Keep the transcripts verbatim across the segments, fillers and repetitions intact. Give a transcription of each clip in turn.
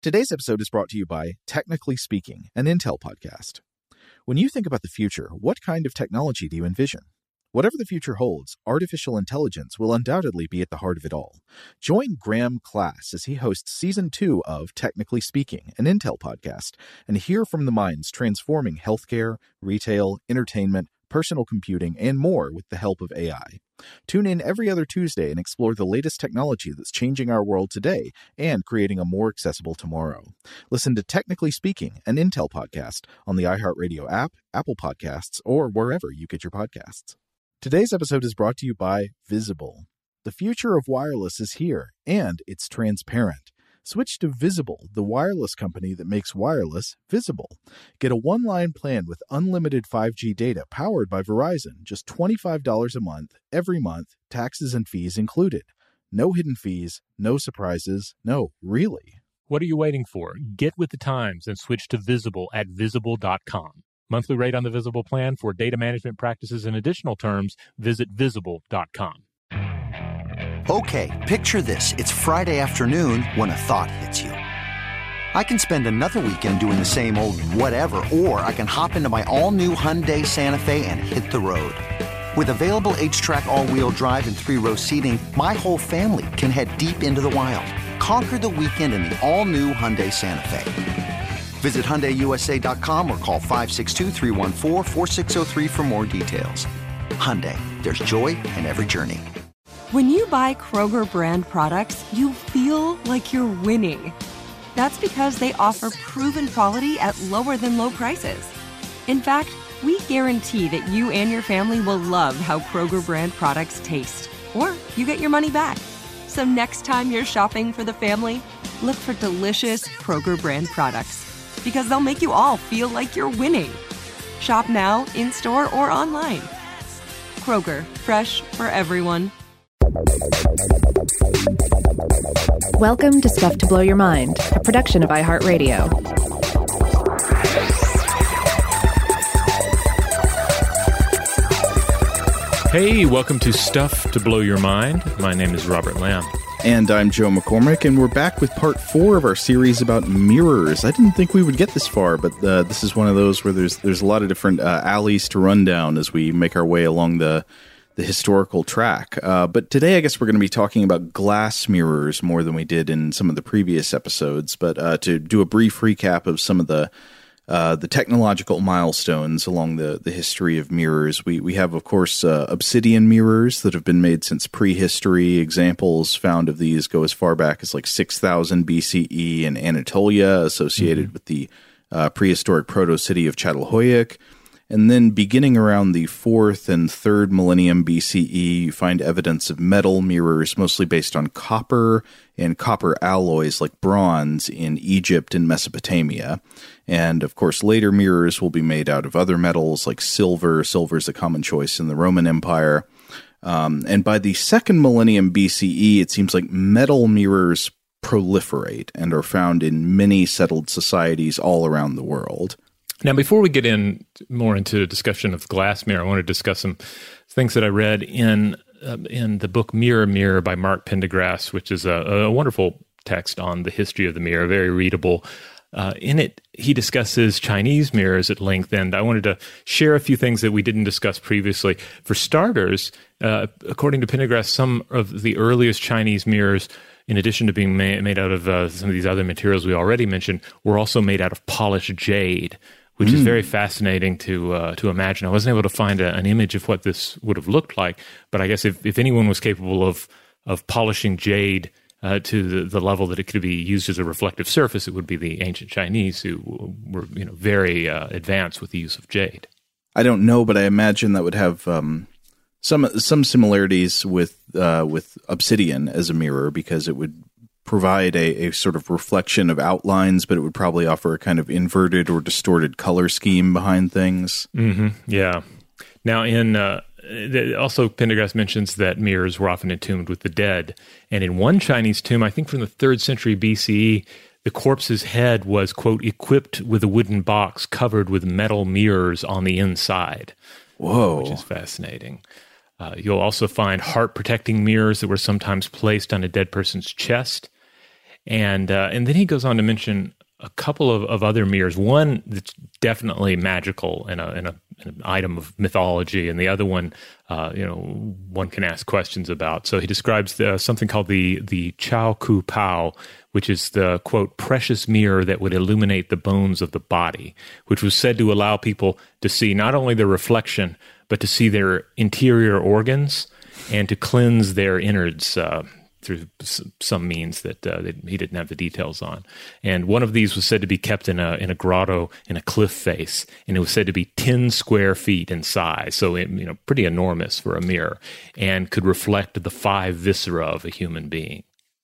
Today's episode is brought to you by Technically Speaking, an Intel podcast. When you think about the future, what kind of technology do you envision? Whatever the future holds, artificial intelligence will undoubtedly be at the heart of it all. Join Graham Class as he hosts Season two of Technically Speaking, an Intel podcast, and hear from the minds transforming healthcare, retail, entertainment, personal computing, and more with the help of A I. Tune in every other Tuesday and explore the latest technology that's changing our world today and creating a more accessible tomorrow. Listen to Technically Speaking, an Intel podcast on the iHeartRadio app, Apple Podcasts, or wherever you get your podcasts. Today's episode is brought to you by Visible. The future of wireless is here, and it's transparent. Switch to Visible, the wireless company that makes wireless visible. Get a one-line plan with unlimited five G data powered by Verizon, just twenty-five dollars a month, every month, taxes and fees included. No hidden fees, no surprises, no, really. What are you waiting for? Get with the times and switch to Visible at visible dot com. Monthly rate on the Visible plan for data management practices and additional terms, visit visible dot com. Okay, picture this. It's Friday afternoon when a thought hits you. I can spend another weekend doing the same old whatever, or I can hop into my all-new Hyundai Santa Fe and hit the road. With available H-Track all-wheel drive and three-row seating, my whole family can head deep into the wild. Conquer the weekend in the all-new Hyundai Santa Fe. Visit Hyundai U S A dot com or call five six two, three one four, four six zero three for more details. Hyundai, there's joy in every journey. When you buy Kroger brand products, you feel like you're winning. That's because they offer proven quality at lower than low prices. In fact, we guarantee that you and your family will love how Kroger brand products taste, or you get your money back. So next time you're shopping for the family, look for delicious Kroger brand products, because they'll make you all feel like you're winning. Shop now, in-store, or online. Kroger, fresh for everyone. Welcome to Stuff to Blow Your Mind, a production of iHeartRadio. Hey, welcome to Stuff to Blow Your Mind. My name is Robert Lamb. And I'm Joe McCormick, and we're back with part four of our series about mirrors. I didn't think we would get this far, but uh, this is one of those where there's there's a lot of different uh, alleys to run down as we make our way along the the historical track. Uh, but today, I guess we're going to be talking about glass mirrors more than we did in some of the previous episodes. But uh, to do a brief recap of some of the uh, the technological milestones along the, the history of mirrors, we, we have, of course, uh, obsidian mirrors that have been made since prehistory. Examples found of these go as far back as like six thousand B C E in Anatolia, associated mm-hmm. with the uh, prehistoric proto-city of Çatalhöyük. And then beginning around the fourth and third millennium B C E, you find evidence of metal mirrors, mostly based on copper and copper alloys like bronze in Egypt and Mesopotamia. And, of course, later mirrors will be made out of other metals like silver. Silver is a common choice in the Roman Empire. Um, and by the second millennium B C E, it seems like metal mirrors proliferate and are found in many settled societies all around the world. Now, before we get in more into a discussion of glass mirror, I want to discuss some things that I read in uh, in the book Mirror, Mirror by Mark Pendergrass, which is a, a wonderful text on the history of the mirror, very readable. Uh, in it, he discusses Chinese mirrors at length, and I wanted to share a few things that we didn't discuss previously. For starters, uh, according to Pendergrass, some of the earliest Chinese mirrors, in addition to being ma- made out of uh, some of these other materials we already mentioned, were also made out of polished jade, which mm. is very fascinating to uh, to imagine. I wasn't able to find a, an image of what this would have looked like, but I guess if, if anyone was capable of of polishing jade uh, to the, the level that it could be used as a reflective surface, it would be the ancient Chinese, who were you know very uh, advanced with the use of jade. I don't know, but I imagine that would have um, some some similarities with uh, with obsidian as a mirror, because it would provide a, a sort of reflection of outlines, but it would probably offer a kind of inverted or distorted color scheme behind things. Mm-hmm. Yeah. Now, in uh, also Pendergrass mentions that mirrors were often entombed with the dead, and in one Chinese tomb, I think from the third century B C E, the corpse's head was, quote, equipped with a wooden box covered with metal mirrors on the inside. Whoa. Which is fascinating. Uh, you'll also find heart-protecting mirrors that were sometimes placed on a dead person's chest. And uh, and then he goes on to mention a couple of, of other mirrors. One that's definitely magical and, a, and, a, and an item of mythology, and the other one, uh, you know, one can ask questions about. So he describes the, something called the the Chao Ku Pao, which is the, quote, precious mirror that would illuminate the bones of the body, which was said to allow people to see not only their reflection, but to see their interior organs and to cleanse their innards uh, through some means that, uh, that he didn't have the details on. And one of these was said to be kept in a in a grotto in a cliff face, and it was said to be ten square feet in size, so it, you know, pretty enormous for a mirror, and could reflect the five viscera of a human being.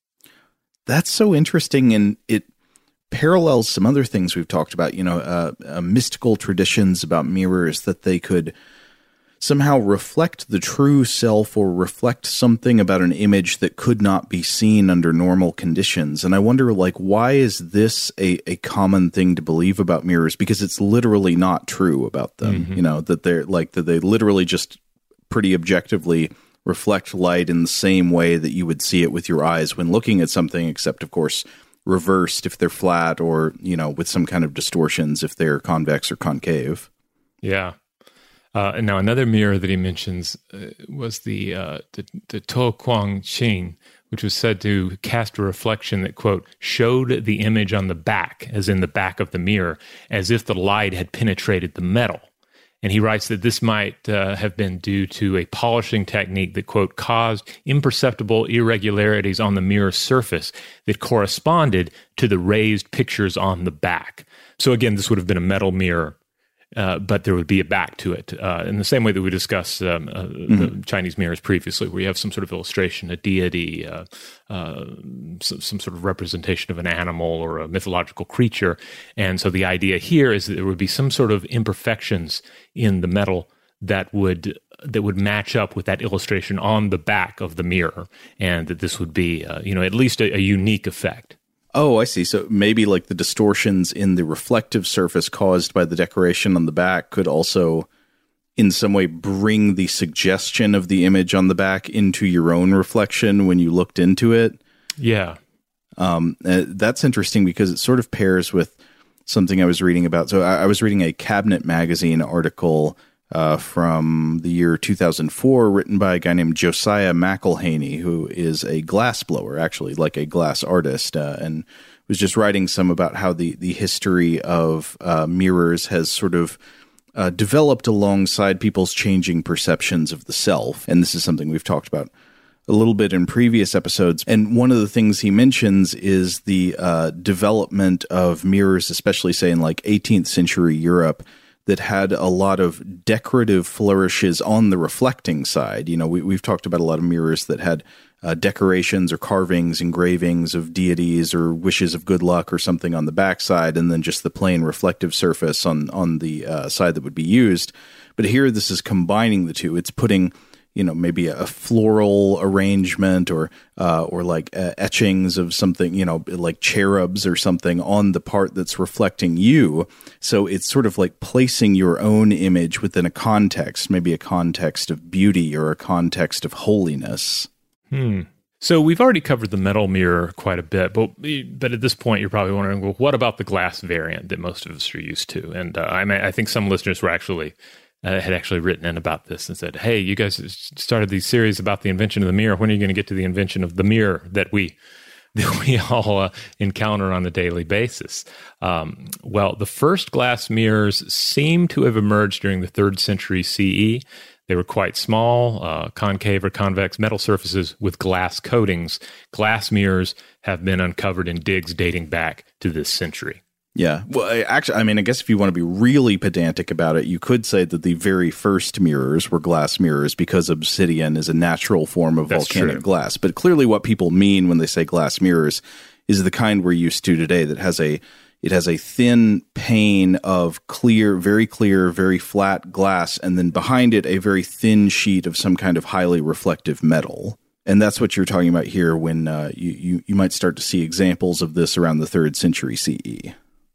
That's so interesting, and it parallels some other things we've talked about, you know, uh, uh, mystical traditions about mirrors, that they could somehow reflect the true self or reflect something about an image that could not be seen under normal conditions. And I wonder, like, why is this a, a common thing to believe about mirrors? Because it's literally not true about them, mm-hmm. you know, that they're like, that they literally just pretty objectively reflect light in the same way that you would see it with your eyes when looking at something, except, of course, reversed if they're flat, or, you know, with some kind of distortions if they're convex or concave. Yeah. Uh, and now another mirror that he mentions uh, was the, uh, the the To Kuang Qing, which was said to cast a reflection that, quote, showed the image on the back, as in the back of the mirror, as if the light had penetrated the metal. And he writes that this might uh, have been due to a polishing technique that, quote, caused imperceptible irregularities on the mirror surface that corresponded to the raised pictures on the back. So again, this would have been a metal mirror, Uh, but there would be a back to it, uh, in the same way that we discussed um, uh, mm-hmm. the Chinese mirrors previously, where you have some sort of illustration, a deity, uh, uh, some, some sort of representation of an animal or a mythological creature. And so the idea here is that there would be some sort of imperfections in the metal that would that would match up with that illustration on the back of the mirror, and that this would be, uh, you know, at least a, a unique effect. Oh, I see. So maybe like the distortions in the reflective surface caused by the decoration on the back could also in some way bring the suggestion of the image on the back into your own reflection when you looked into it. Yeah. Um, uh, that's interesting because it sort of pairs with something I was reading about. So I, I was reading a Cabinet Magazine article uh, from the year two thousand four, written by a guy named Josiah McElhaney, who is a glass blower, actually, like a glass artist, uh, and was just writing some about how the, the history of uh, mirrors has sort of uh, developed alongside people's changing perceptions of the self. And this is something we've talked about a little bit in previous episodes. And one of the things he mentions is the uh, development of mirrors, especially, say, in like eighteenth century Europe, that had a lot of decorative flourishes on the reflecting side. You know, we, we've talked about a lot of mirrors that had uh, decorations or carvings, engravings of deities or wishes of good luck or something on the backside, and then just the plain reflective surface on, on the uh, side that would be used. But here, this is combining the two. It's putting, you know, maybe a floral arrangement or uh, or like uh, etchings of something, you know, like cherubs or something on the part that's reflecting you. So it's sort of like placing your own image within a context, maybe a context of beauty or a context of holiness. Hmm. So we've already covered the metal mirror quite a bit, but but at this point you're probably wondering, well, what about the glass variant that most of us are used to? And uh, I mean, I think some listeners were actually Uh, had actually written in about this and said, hey, you guys started these series about the invention of the mirror. When are you going to get to the invention of the mirror that we that we all uh, encounter on a daily basis? Um, well, the first glass mirrors seem to have emerged during the third century C E. They were quite small, uh, concave or convex metal surfaces with glass coatings. Glass mirrors have been uncovered in digs dating back to this century. Yeah. Well, actually, I mean, I guess if you want to be really pedantic about it, you could say that the very first mirrors were glass mirrors because obsidian is a natural form of That's volcanic true. glass. But clearly what people mean when they say glass mirrors is the kind we're used to today that has a it has a thin pane of clear, very clear, very flat glass, and then behind it a very thin sheet of some kind of highly reflective metal. And that's what you're talking about here when uh, you, you, you might start to see examples of this around the third century C E.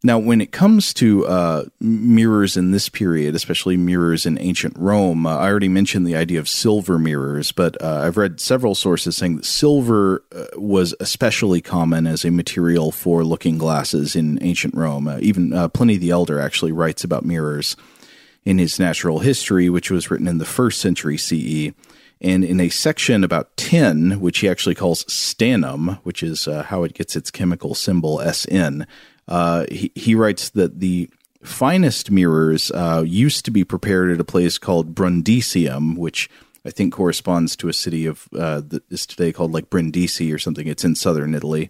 Now, when it comes to uh, mirrors in this period, especially mirrors in ancient Rome, uh, I already mentioned the idea of silver mirrors, but uh, I've read several sources saying that silver uh, was especially common as a material for looking glasses in ancient Rome. Uh, even uh, Pliny the Elder actually writes about mirrors in his Natural History, which was written in the first century C E. And in a section about tin, which he actually calls stannum, which is uh, how it gets its chemical symbol S N, Uh, he, he writes that the finest mirrors uh, used to be prepared at a place called Brundisium, which I think corresponds to a city of uh, that is today called like Brindisi or something. It's in southern Italy.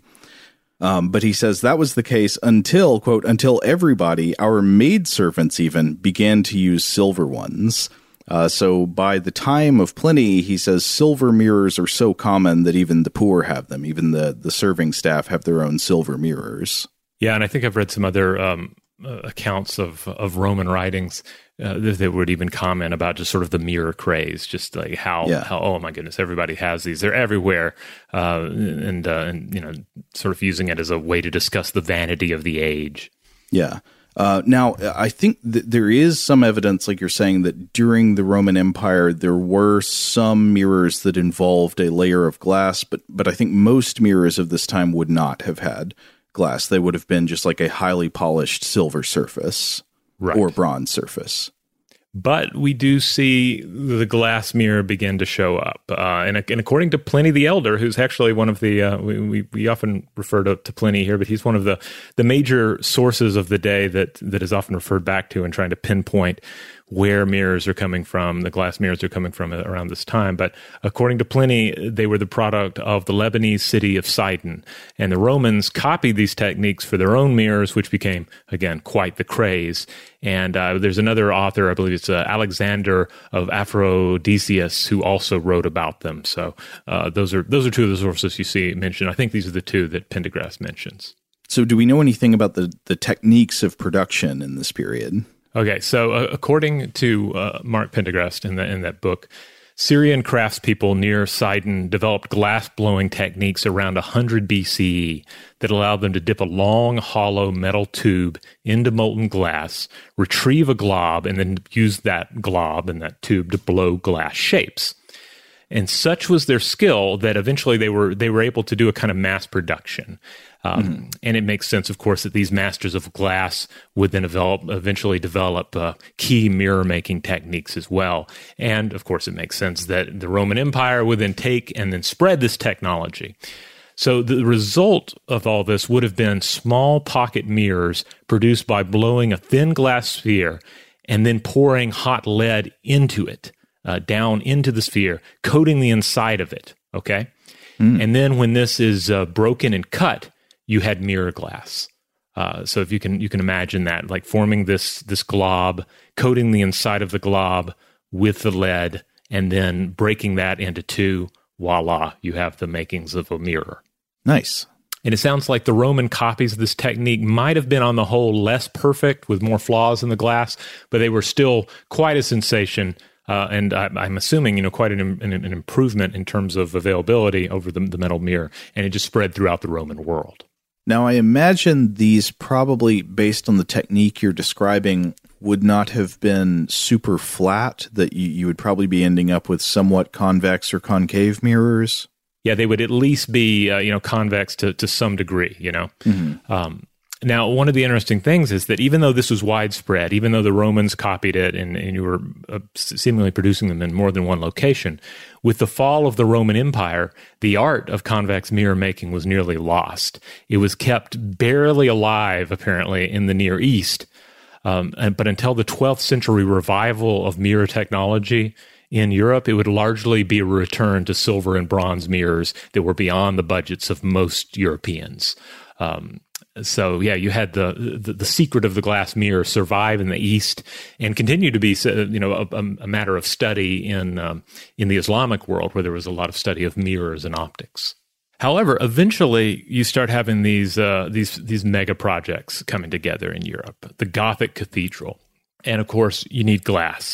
Um, but he says that was the case until, quote, until everybody, our maidservants even, began to use silver ones. Uh, so by the time of Pliny, he says silver mirrors are so common that even the poor have them. Even the, the serving staff have their own silver mirrors. Yeah, and I think I've read some other um, uh, accounts of, of Roman writings uh, that, that would even comment about just sort of the mirror craze, just like how, yeah. how oh my goodness, everybody has these. They're everywhere, uh, and, uh, and, you know, sort of using it as a way to discuss the vanity of the age. Yeah. Uh, now, I think that there is some evidence, like you're saying, that during the Roman Empire, there were some mirrors that involved a layer of glass, but but I think most mirrors of this time would not have had glass. They would have been just like a highly polished silver surface right. or bronze surface. But we do see the glass mirror begin to show up. Uh, and, and according to Pliny the Elder, who's actually one of the, uh, we, we, we often refer to, to Pliny here, but he's one of the, the major sources of the day that, that is often referred back to in trying to pinpoint where mirrors are coming from, the glass mirrors are coming from around this time. But according to Pliny, they were the product of the Lebanese city of Sidon. And the Romans copied these techniques for their own mirrors, which became, again, quite the craze. And uh, there's another author, I believe it's uh, Alexander of Aphrodisias, who also wrote about them. So uh, those are those are two of the sources you see mentioned. I think these are the two that Pendergast mentions. So do we know anything about the, the techniques of production in this period? Okay, so uh, according to uh, Mark Pendergast in, the, in that book, Syrian craftspeople near Sidon developed glass-blowing techniques around one hundred B C E that allowed them to dip a long, hollow metal tube into molten glass, retrieve a glob, and then use that glob and that tube to blow glass shapes. And such was their skill that eventually they were they were able to do a kind of mass production. Um, mm-hmm. And it makes sense, of course, that these masters of glass would then develop, eventually develop uh, key mirror-making techniques as well. And, of course, it makes sense that the Roman Empire would then take and then spread this technology. So the result of all this would have been small pocket mirrors produced by blowing a thin glass sphere and then pouring hot lead into it, uh, down into the sphere, coating the inside of it, okay? Mm. And then when this is uh, broken and cut, you had mirror glass. Uh, so if you can you can imagine that, like forming this this glob, coating the inside of the glob with the lead, and then breaking that into two, voila, you have the makings of a mirror. Nice. And it sounds like the Roman copies of this technique might have been on the whole less perfect, with more flaws in the glass, but they were still quite a sensation. Uh, and I, I'm assuming, you know, quite an, an, an improvement in terms of availability over the, the metal mirror, and it just spread throughout the Roman world. Now, I imagine these probably, based on the technique you're describing, would not have been super flat, that you, you would probably be ending up with somewhat convex or concave mirrors. Yeah, they would at least be, uh, you know, convex to, to some degree, you know. Mm-hmm. Um, now, one of the interesting things is that even though this was widespread, even though the Romans copied it and, and you were uh, seemingly producing them in more than one location, with the fall of the Roman Empire, the art of convex mirror making was nearly lost. It was kept barely alive, apparently, in the Near East. Um, and, but until the twelfth century revival of mirror technology in Europe, it would largely be a return to silver and bronze mirrors that were beyond the budgets of most Europeans. Um, So, yeah, you had the, the the secret of the glass mirror survive in the East and continue to be, you know, a, a matter of study in um, in the Islamic world, where there was a lot of study of mirrors and optics. However, eventually you start having these uh, these these mega projects coming together in Europe. The Gothic cathedral, and of course, you need glass.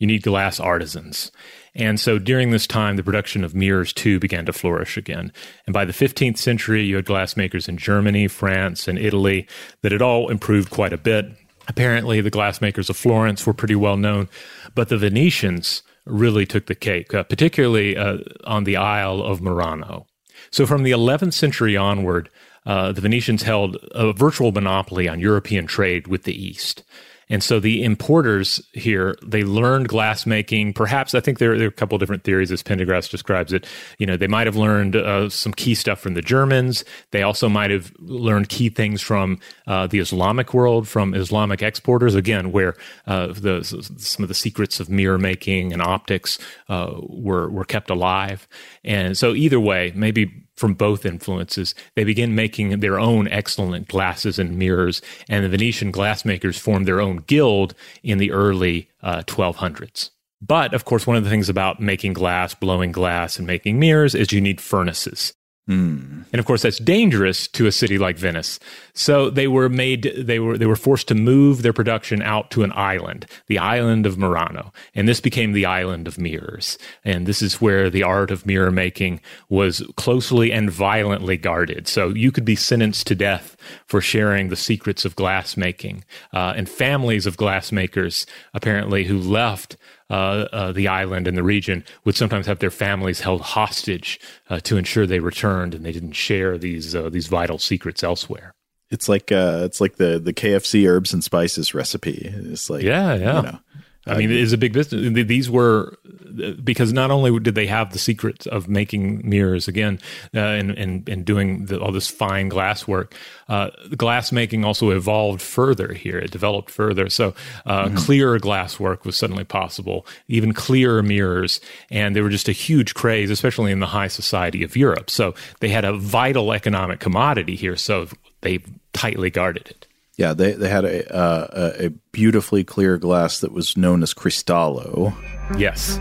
you need glass artisans. And so during this time, the production of mirrors, too, began to flourish again. And by the fifteenth century, you had glassmakers in Germany, France, and Italy that had all improved quite a bit. Apparently, the glassmakers of Florence were pretty well known, but the Venetians really took the cake, uh, particularly uh, on the Isle of Murano. So from the eleventh century onward, uh, the Venetians held a virtual monopoly on European trade with the East. And so the importers here, they learned glassmaking. Perhaps, I think there, there are a couple of different theories as Pendergrass describes it. You know, they might have learned uh, some key stuff from the Germans. They also might have learned key things from uh, the Islamic world, from Islamic exporters, again, where uh, the, some of the secrets of mirror making and optics uh, were, were kept alive. And so either way, maybe from both influences, they begin making their own excellent glasses and mirrors, and the Venetian glassmakers formed their own guild in the early uh, twelve hundreds. But, of course, one of the things about making glass, blowing glass, and making mirrors is you need furnaces. Mm. And of course, that's dangerous to a city like Venice. So they were made, they were, they were forced to move their production out to an island, the island of Murano. And this became the island of mirrors. And this is where the art of mirror making was closely and violently guarded. So you could be sentenced to death for sharing the secrets of glass making. Uh, and families of glassmakers, apparently, who left Uh, uh, the island and the region would sometimes have their families held hostage uh, to ensure they returned and they didn't share these uh, these vital secrets elsewhere. It's like uh, it's like the the K F C herbs and spices recipe. It's like yeah, yeah. You know, I mean, it is a big business. These were, because not only did they have the secrets of making mirrors again uh, and, and, and doing the, all this fine glass work, uh, glass making also evolved further here. It developed further. So uh, mm-hmm. clearer glass work was suddenly possible, even clearer mirrors. And they were just a huge craze, especially in the high society of Europe. So they had a vital economic commodity here. So they tightly guarded it. Yeah, they they had a, uh, a beautifully clear glass that was known as Cristallo. Yes.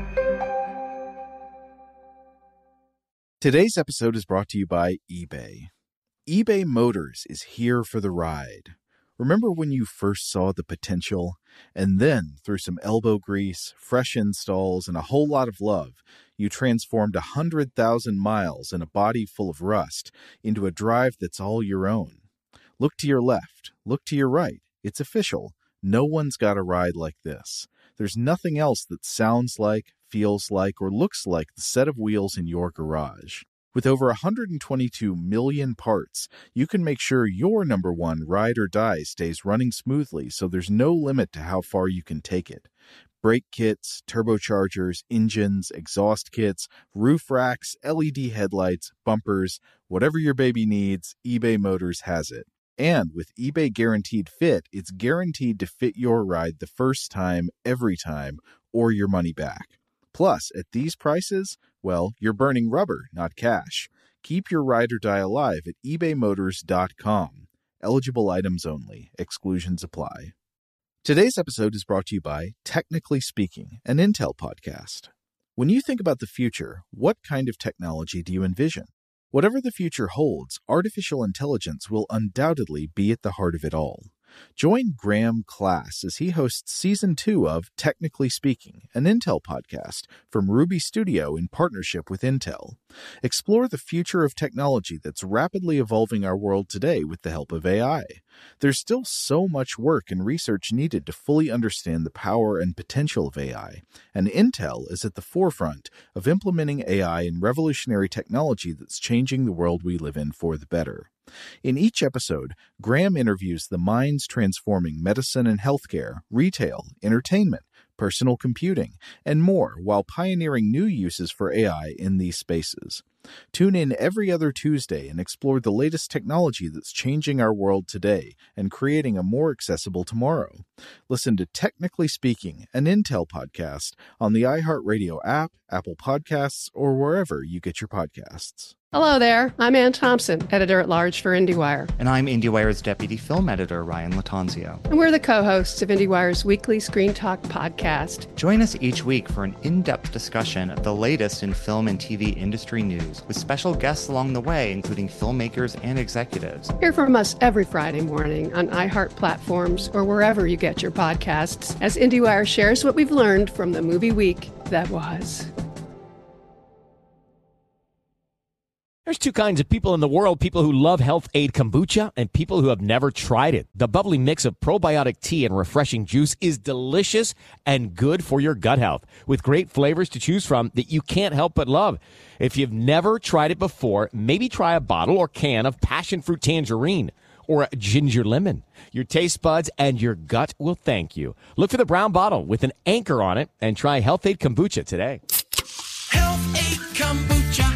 Today's episode is brought to you by eBay. eBay Motors is here for the ride. Remember when you first saw the potential? And then, through some elbow grease, fresh installs, and a whole lot of love, you transformed one hundred thousand miles and a body full of rust into a drive that's all your own. Look to your left. Look to your right. It's official. No one's got a ride like this. There's nothing else that sounds like, feels like, or looks like the set of wheels in your garage. With over one hundred twenty-two million parts, you can make sure your number one ride or die stays running smoothly, so there's no limit to how far you can take it. Brake kits, turbochargers, engines, exhaust kits, roof racks, L E D headlights, bumpers, whatever your baby needs, eBay Motors has it. And with eBay Guaranteed Fit, it's guaranteed to fit your ride the first time, every time, or your money back. Plus, at these prices, well, you're burning rubber, not cash. Keep your ride or die alive at ebay motors dot com. Eligible items only. Exclusions apply. Today's episode is brought to you by Technically Speaking, an Intel podcast. When you think about the future, what kind of technology do you envision? Whatever the future holds, artificial intelligence will undoubtedly be at the heart of it all. Join Graham Class as he hosts Season two of Technically Speaking, an Intel podcast from Ruby Studio in partnership with Intel. Explore the future of technology that's rapidly evolving our world today with the help of A I. There's still so much work and research needed to fully understand the power and potential of A I, and Intel is at the forefront of implementing A I in revolutionary technology that's changing the world we live in for the better. In each episode, Graham interviews the minds transforming medicine and healthcare, retail, entertainment, personal computing, and more while pioneering new uses for A I in these spaces. Tune in every other Tuesday and explore the latest technology that's changing our world today and creating a more accessible tomorrow. Listen to Technically Speaking, an Intel podcast on the iHeartRadio app, Apple Podcasts, or wherever you get your podcasts. Hello there, I'm Ann Thompson, editor-at-large for IndieWire. And I'm IndieWire's deputy film editor, Ryan Latanzio. And we're the co-hosts of IndieWire's weekly Screen Talk podcast. Join us each week for an in-depth discussion of the latest in film and T V industry news, with special guests along the way, including filmmakers and executives. Hear from us every Friday morning on iHeart platforms or wherever you get your podcasts, as IndieWire shares what we've learned from the movie week that was. There's two kinds of people in the world, people who love Health Aid Kombucha and people who have never tried it. The bubbly mix of probiotic tea and refreshing juice is delicious and good for your gut health, with great flavors to choose from that you can't help but love. If you've never tried it before, maybe try a bottle or can of passion fruit tangerine or a ginger lemon. Your taste buds and your gut will thank you. Look for the brown bottle with an anchor on it and try Health Aid Kombucha today. Health Aid Kombucha.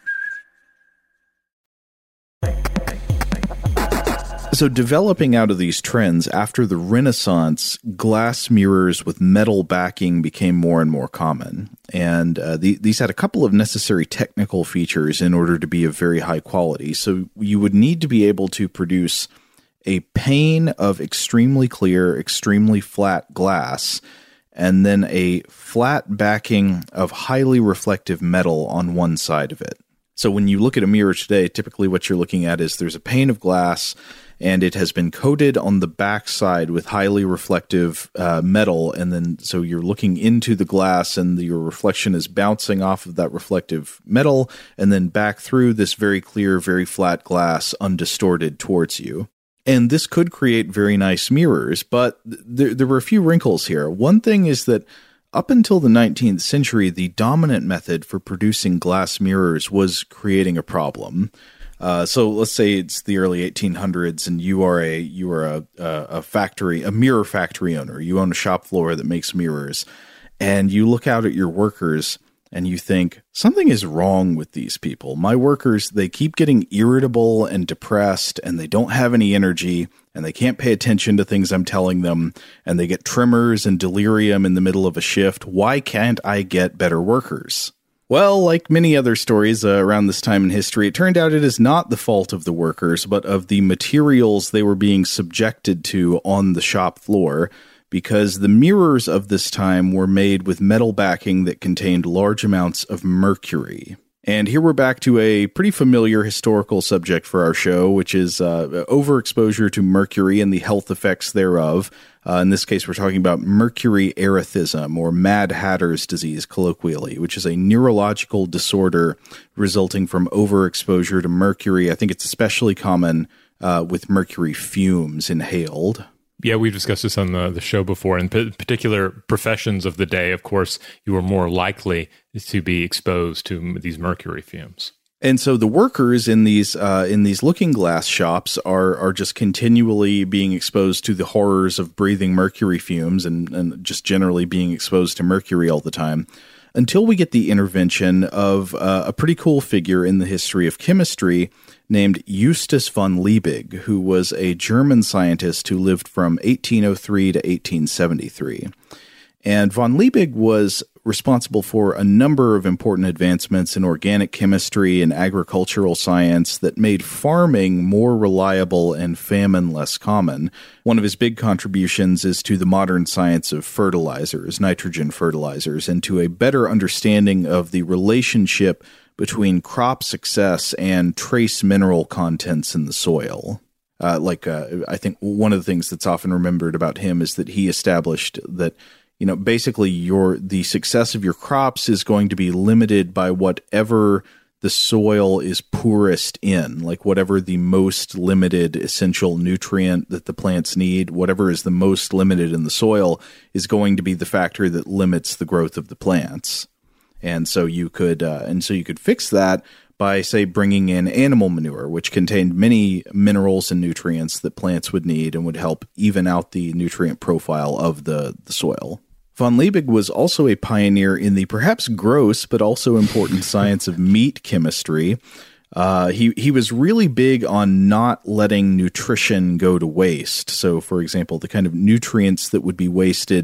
So developing out of these trends, after the Renaissance, glass mirrors with metal backing became more and more common. And uh, the, these had a couple of necessary technical features in order to be of very high quality. So you would need to be able to produce a pane of extremely clear, extremely flat glass, and then a flat backing of highly reflective metal on one side of it. So when you look at a mirror today, typically what you're looking at is there's a pane of glass, and it has been coated on the back side with highly reflective uh, metal, and then so you're looking into the glass, and the, your reflection is bouncing off of that reflective metal, and then back through this very clear, very flat glass, undistorted towards you. And this could create very nice mirrors, but th- there were a few wrinkles here. One thing is that up until the nineteenth century, the dominant method for producing glass mirrors was creating a problem. Uh, so let's say it's the early eighteen hundreds, and you are a you are a, a a factory, a mirror factory owner. You own a shop floor that makes mirrors, and you look out at your workers and you think, something is wrong with these people. My workers, they keep getting irritable and depressed, and they don't have any energy, and they can't pay attention to things I'm telling them, and they get tremors and delirium in the middle of a shift. Why can't I get better workers? Well, like many other stories uh, around this time in history, it turned out it is not the fault of the workers, but of the materials they were being subjected to on the shop floor, because the mirrors of this time were made with metal backing that contained large amounts of mercury. And here we're back to a pretty familiar historical subject for our show, which is uh, overexposure to mercury and the health effects thereof. Uh, in this case, we're talking about mercury erethism, or Mad Hatter's disease, colloquially, which is a neurological disorder resulting from overexposure to mercury. I think it's especially common uh, with mercury fumes inhaled. Yeah, we've discussed this on the, the show before. In p- particular professions of the day, of course, you were more likely to be exposed to these mercury fumes. And so the workers in these uh, in these looking glass shops are are just continually being exposed to the horrors of breathing mercury fumes and, and just generally being exposed to mercury all the time, until we get the intervention of uh, a pretty cool figure in the history of chemistry named Justus von Liebig, who was a German scientist who lived from eighteen oh three to eighteen seventy-three. And von Liebig was responsible for a number of important advancements in organic chemistry and agricultural science that made farming more reliable and famine less common. One of his big contributions is to the modern science of fertilizers, nitrogen fertilizers, and to a better understanding of the relationship between crop success and trace mineral contents in the soil. Uh, like, uh, I think one of the things that's often remembered about him is that he established that, you know, basically your the success of your crops is going to be limited by whatever the soil is poorest in, like whatever the most limited essential nutrient that the plants need, whatever is the most limited in the soil is going to be the factor that limits the growth of the plants. And so you could, uh, and so you could fix that by, say, bringing in animal manure, which contained many minerals and nutrients that plants would need and would help even out the nutrient profile of the, the soil. Von Liebig was also a pioneer in the perhaps gross but also important science of meat chemistry. Uh, he he was really big on not letting nutrition go to waste. So, for example, the kind of nutrients that would be wasted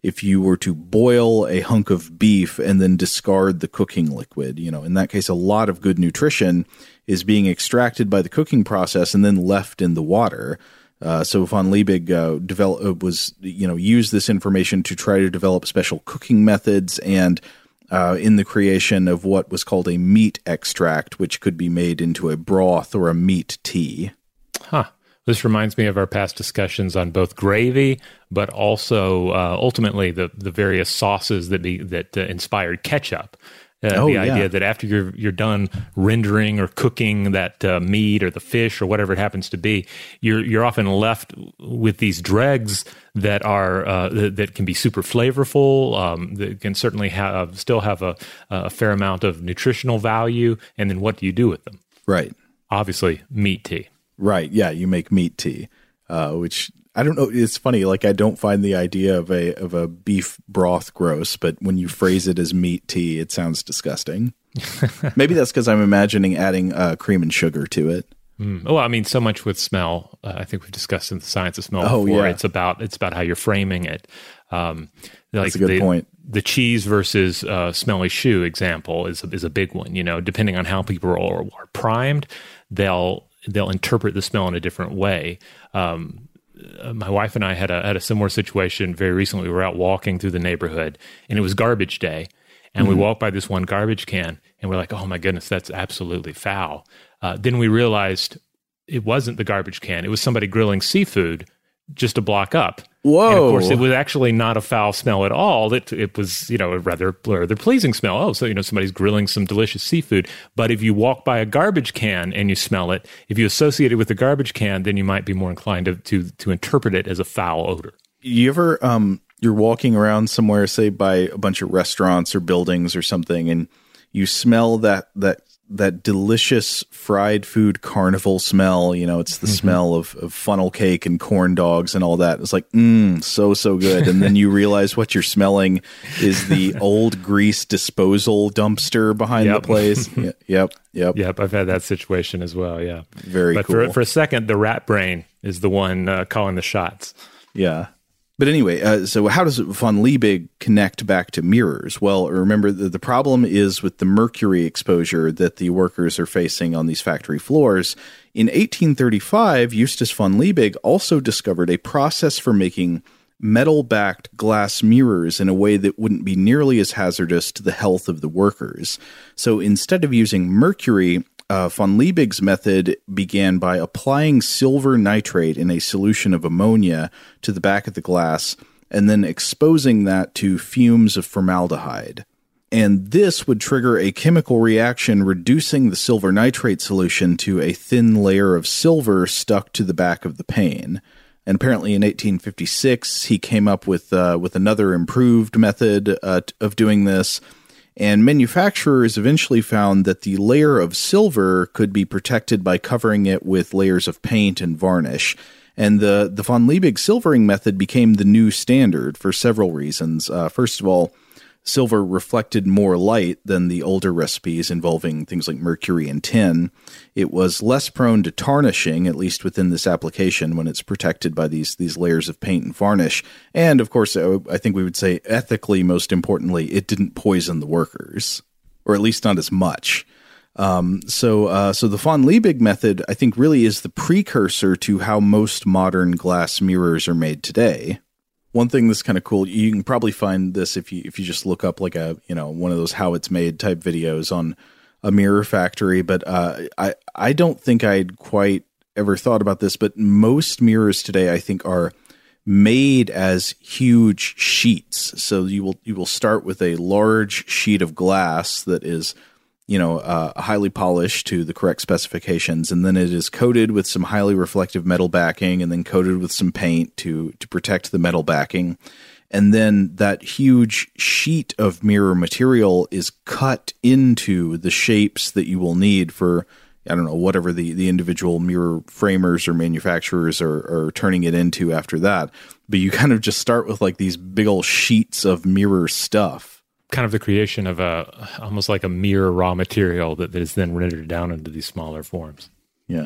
if you were to boil a hunk of beef and then discard the cooking liquid. You know, in that case, a lot of good nutrition is being extracted by the cooking process and then left in the water. Uh, so von Liebig uh, develop, was, you know, used this information to try to develop special cooking methods and uh, in the creation of what was called a meat extract, which could be made into a broth or a meat tea. Huh. This reminds me of our past discussions on both gravy, but also uh, ultimately the the various sauces that be, that uh, inspired ketchup. Uh, oh, the yeah. idea that after you're you're done rendering or cooking that uh, meat or the fish or whatever it happens to be, you're you're often left with these dregs that are uh, that, that can be super flavorful. Um, that can certainly have still have a, a fair amount of nutritional value. And then what do you do with them? Right. Obviously, meat tea. Right. Yeah, you make meat tea, uh, which I don't know. It's funny. Like, I don't find the idea of a of a beef broth gross, but when you phrase it as meat tea, it sounds disgusting. Maybe that's because I'm imagining adding uh, cream and sugar to it. Mm. Well, I mean, so much with smell. Uh, I think we've discussed in the science of smell oh, before. Yeah. It's about it's about how you're framing it. Um, like that's a good the, point. The cheese versus uh, smelly shoe example is is a big one. You know, depending on how people are, are primed, they'll they'll interpret the smell in a different way. Um, my wife and I had a had a similar situation very recently. We were out walking through the neighborhood, and it was garbage day. And mm-hmm. we walked by this one garbage can, and we're like, "Oh my goodness, that's absolutely foul." Uh, then we realized it wasn't the garbage can; it was somebody grilling seafood just a block up. Whoa! And of course, it was actually not a foul smell at all. It it was, you know, a rather rather pleasing smell. Oh, so you know, somebody's grilling some delicious seafood. But if you walk by a garbage can and you smell it, if you associate it with the garbage can, then you might be more inclined to to, to interpret it as a foul odor. You ever um, you're walking around somewhere, say by a bunch of restaurants or buildings or something, and you smell that that that delicious fried food carnival smell. You know, it's the mm-hmm. smell of, of funnel cake and corn dogs and all that. It's like, mmm, so, so good. And then you realize what you're smelling is the old grease disposal dumpster behind yep. the place. Yeah, yep, yep. Yep, I've had that situation as well, yeah. Very but cool. But for, for a second, the rat brain is the one uh, calling the shots. Yeah. But anyway, uh, so how does von Liebig connect back to mirrors? Well, remember, the, the problem is with the mercury exposure that the workers are facing on these factory floors. In eighteen thirty-five, Justus von Liebig also discovered a process for making metal-backed glass mirrors in a way that wouldn't be nearly as hazardous to the health of the workers. So instead of using mercury, Uh, von Liebig's method began by applying silver nitrate in a solution of ammonia to the back of the glass and then exposing that to fumes of formaldehyde. And this would trigger a chemical reaction reducing the silver nitrate solution to a thin layer of silver stuck to the back of the pane. And apparently in eighteen fifty-six, he came up with uh, with another improved method uh, of doing this. And manufacturers eventually found that the layer of silver could be protected by covering it with layers of paint and varnish. And the, the von Liebig silvering method became the new standard for several reasons. Uh, first of all, silver reflected more light than the older recipes involving things like mercury and tin. It was less prone to tarnishing, at least within this application, when it's protected by these these layers of paint and varnish. And, of course, I think we would say ethically, most importantly, it didn't poison the workers, or at least not as much. Um, so uh, so the von Liebig method, I think, really is the precursor to how most modern glass mirrors are made today. One thing that's kind of cool, you can probably find this if you if you just look up like a, you know, one of those how it's made type videos on a mirror factory. But uh, I I don't think I'd quite ever thought about this, but most mirrors today I think are made as huge sheets. So you will you will start with a large sheet of glass that is, you know, uh, highly polished to the correct specifications, and then it is coated with some highly reflective metal backing, and then coated with some paint to to protect the metal backing. And then that huge sheet of mirror material is cut into the shapes that you will need for, I don't know, whatever the, the individual mirror framers or manufacturers are, are turning it into after that. But you kind of just start with like these big old sheets of mirror stuff. Kind of the creation of a almost like a mirror raw material that, that is then rendered down into these smaller forms. Yeah.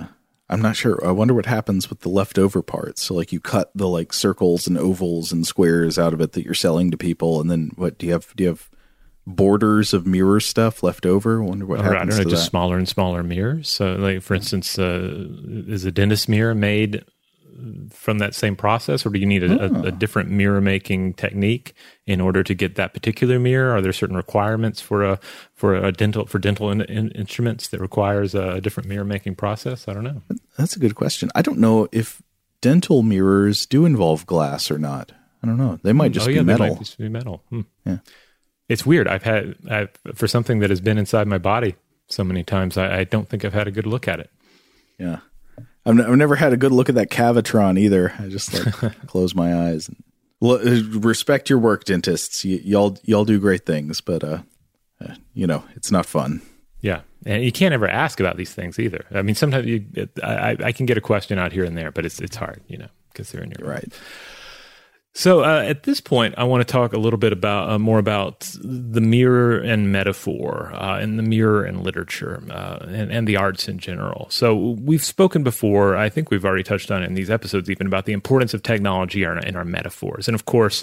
I'm not sure. I wonder what happens with the leftover parts. So like you cut the like circles and ovals and squares out of it that you're selling to people, and then what do you have? Do you have borders of mirror stuff left over? I wonder what or, happens I don't know, to just that. smaller and smaller mirrors. So like for instance, uh, is a dentist mirror made from that same process, or do you need a, oh. a, a different mirror making technique in order to get that particular mirror? Are there certain requirements for a for a dental for dental in, in, instruments that requires a different mirror making process? I don't know. That's a good question. I don't know if dental mirrors do involve glass or not. I don't know. They might just oh, be yeah, metal. They might just be metal. Hmm. Yeah, it's weird. I've had I've, for something that has been inside my body so many times. I, I don't think I've had a good look at it. Yeah. I've, n- I've never had a good look at that Cavitron either. I just like close my eyes. And, well, respect your work, dentists. Y- y'all, y'all do great things, but uh, uh, you know, it's not fun. Yeah, and you can't ever ask about these things either. I mean, sometimes you, it, I, I can get a question out here and there, but it's it's hard, you know, because they're in your right. So uh, at this point, I want to talk a little bit about uh, more about the mirror and metaphor, uh, and the mirror and literature, uh, and, and the arts in general. So we've spoken before. I think we've already touched on it in these episodes, even about the importance of technology in our, in our metaphors, and of course,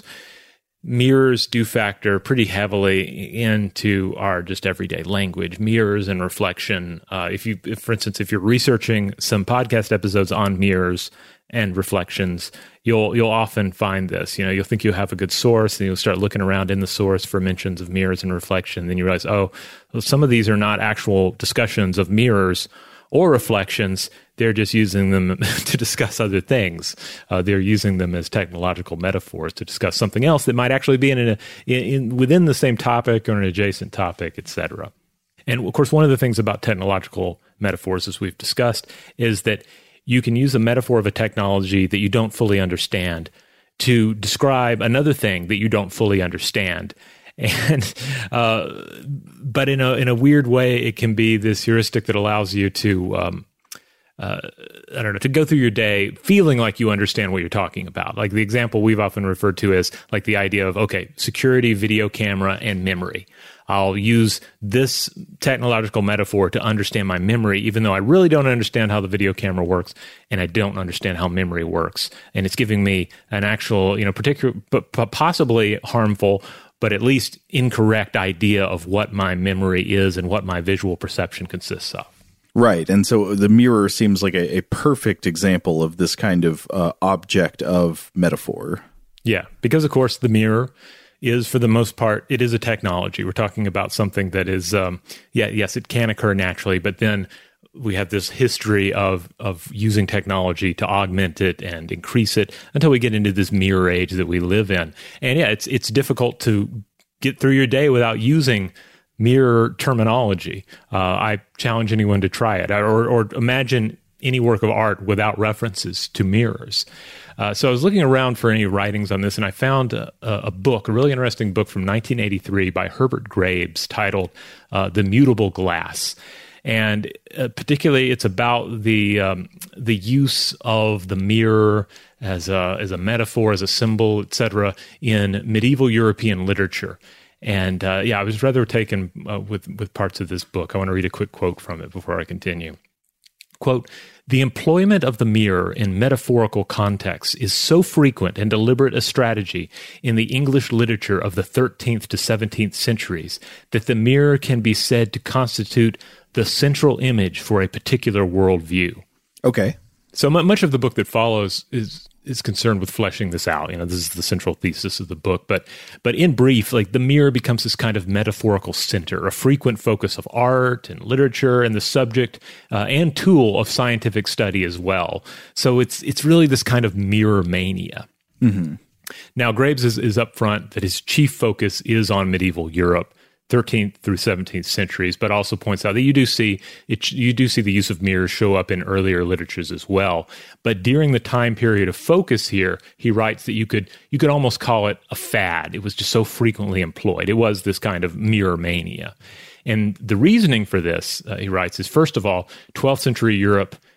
mirrors do factor pretty heavily into our just everyday language. Mirrors and reflection. Uh, if you, if, for instance, if you're researching some podcast episodes on mirrors and reflections, you'll you'll often find this. You know, you'll think you have a good source, and you'll start looking around in the source for mentions of mirrors and reflection. Then you realize, oh, well, some of these are not actual discussions of mirrors or reflections. They're just using them to discuss other things. Uh, they're using them as technological metaphors to discuss something else that might actually be in, a, in, in within the same topic or an adjacent topic, et cetera. And of course, one of the things about technological metaphors, as we've discussed, is that you can use a metaphor of a technology that you don't fully understand to describe another thing that you don't fully understand. And uh, but in a in a weird way, it can be this heuristic that allows you to um, uh, I don't know to go through your day feeling like you understand what you're talking about. Like the example we've often referred to as like the idea of okay, security, video camera, and memory. I'll use this technological metaphor to understand my memory, even though I really don't understand how the video camera works, and I don't understand how memory works. And it's giving me an actual, you know, particular, but possibly harmful, but at least incorrect idea of what my memory is and what my visual perception consists of. Right. And so the mirror seems like a, a perfect example of this kind of uh, object of metaphor. Yeah, because of course the mirror is, for the most part, it is a technology. We're talking about something that is, um, yeah, yes, it can occur naturally, but then we have this history of of using technology to augment it and increase it until we get into this mirror age that we live in. And yeah, it's it's difficult to get through your day without using mirror terminology. Uh, I challenge anyone to try it, or or imagine any work of art without references to mirrors. Uh, so I was looking around for any writings on this, and I found a, a book, a really interesting book from nineteen eighty-three by Herbert Graves titled uh, The Mutable Glass. And uh, particularly, it's about the um, the use of the mirror as a, as a metaphor, as a symbol, et cetera, in medieval European literature. And uh, yeah, I was rather taken uh, with, with parts of this book. I want to read a quick quote from it before I continue. Quote, "The employment of the mirror in metaphorical contexts is so frequent and deliberate a strategy in the English literature of the thirteenth to seventeenth centuries that the mirror can be said to constitute the central image for a particular worldview." Okay. So much of the book that follows is is concerned with fleshing this out. You know, this is the central thesis of the book. But but in brief, like the mirror becomes this kind of metaphorical center, a frequent focus of art and literature and the subject uh, and tool of scientific study as well. So it's it's really this kind of mirror mania. Mm-hmm. Now, Graves is, is upfront that his chief focus is on medieval Europe, thirteenth through seventeenth centuries, but also points out that you do see it, you do see the use of mirrors show up in earlier literatures as well. But during the time period of focus here, he writes that you could you could almost call it a fad. It was just so frequently employed. It was this kind of mirror mania. And the reasoning for this, uh, he writes, is first of all, twelfth century Europe